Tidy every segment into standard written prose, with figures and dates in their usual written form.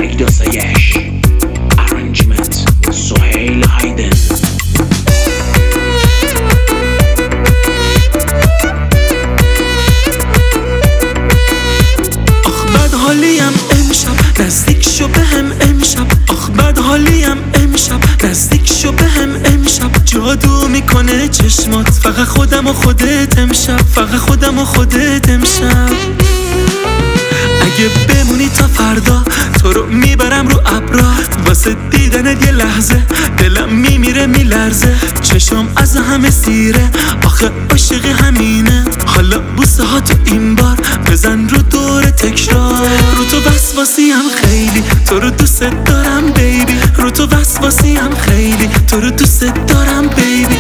فرید آسایش، ارنجمنت سهیل هایدن. آخ بد حالیم امشب، نزدیک شو بهم امشب. آخ بد حالیم امشب، نزدیک شو بهم امشب. جادو میکنه چشمات، فقط خودم و خودت امشب، فقط خودم و خودت امشب. اگه بمونی تا فردا تو رو میبرم رو ابرا، واسه دیدنت یه لحظه دلم میمیره میلرزه، چشم از همه سیره، آخه عاشق همینه. حالا بوسه ها تو این بار بزن رو دور تکرار. رو تو وسواسیم خیلی، تو رو دوست دارم بیبی. رو تو وسواسیم خیلی، تو رو دوست دارم بیبی.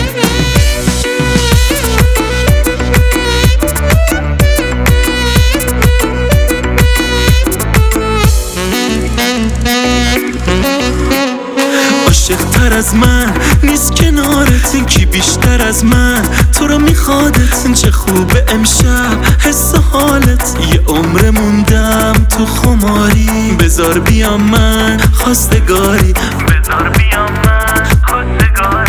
عاشق تر از من نیست کنارت، این کی بیشتر از من تو رو میخوادت. چه خوبه امشب حس حالت، یه عمر موندم تو خماری. بذار بیام من خواستگاری، بذار بیام من خواستگاری.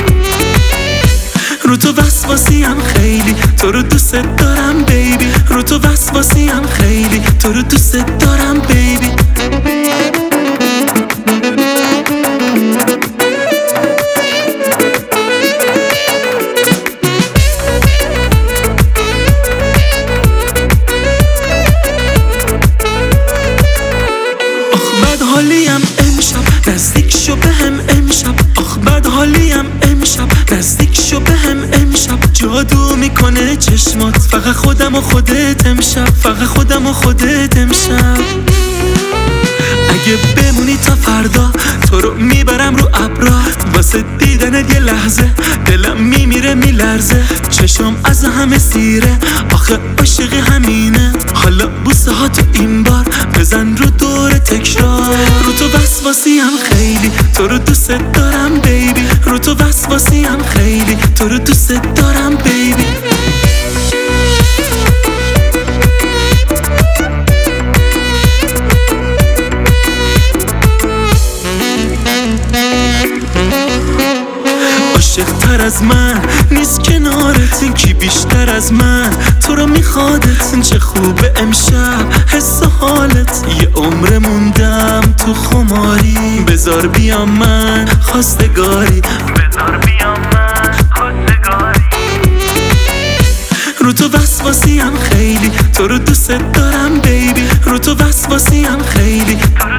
رو تو وسواسیم خیلی، تو رو دوست دارم بیبی. رو تو وسواسیم خیلی، تو رو دوست دارم بیبی. حالیم امشب، نزدیک شو بهم امشب. آخ بد حالیم امشب، نزدیک شو بهم امشب. جادو میکنه چشمات، فقط خودم و خودت امشب، فقط خودم و خودت امشب. اگه بمونی تا فردا تو رو میبرم رو ابرا، واسه دیدنت یه لحظه دلم میمیره میلرزه، چشم از همه سیره، آخه عاشق همینه. حالا بوسه ها تو این بار بزن رو دور تکرار. رو تو وسواسیم خیلی، تو رو دوست دارم بیبی. رو تو وسواسیم خیلی، تو رو دوست دارم بیبی. عاشق تر از من نیست کنارت، این کی بیشتر از من تو رو میخوادت. چه خوبه امشب حس حالت، یه عمر موندم تو خماری. بذار بیام من خواستگاری، بذار بیام من خواستگاری. رو تو وسواسیم خیلی، تو رو دوست دارم بیبی. رو تو وسواسیم خیلی،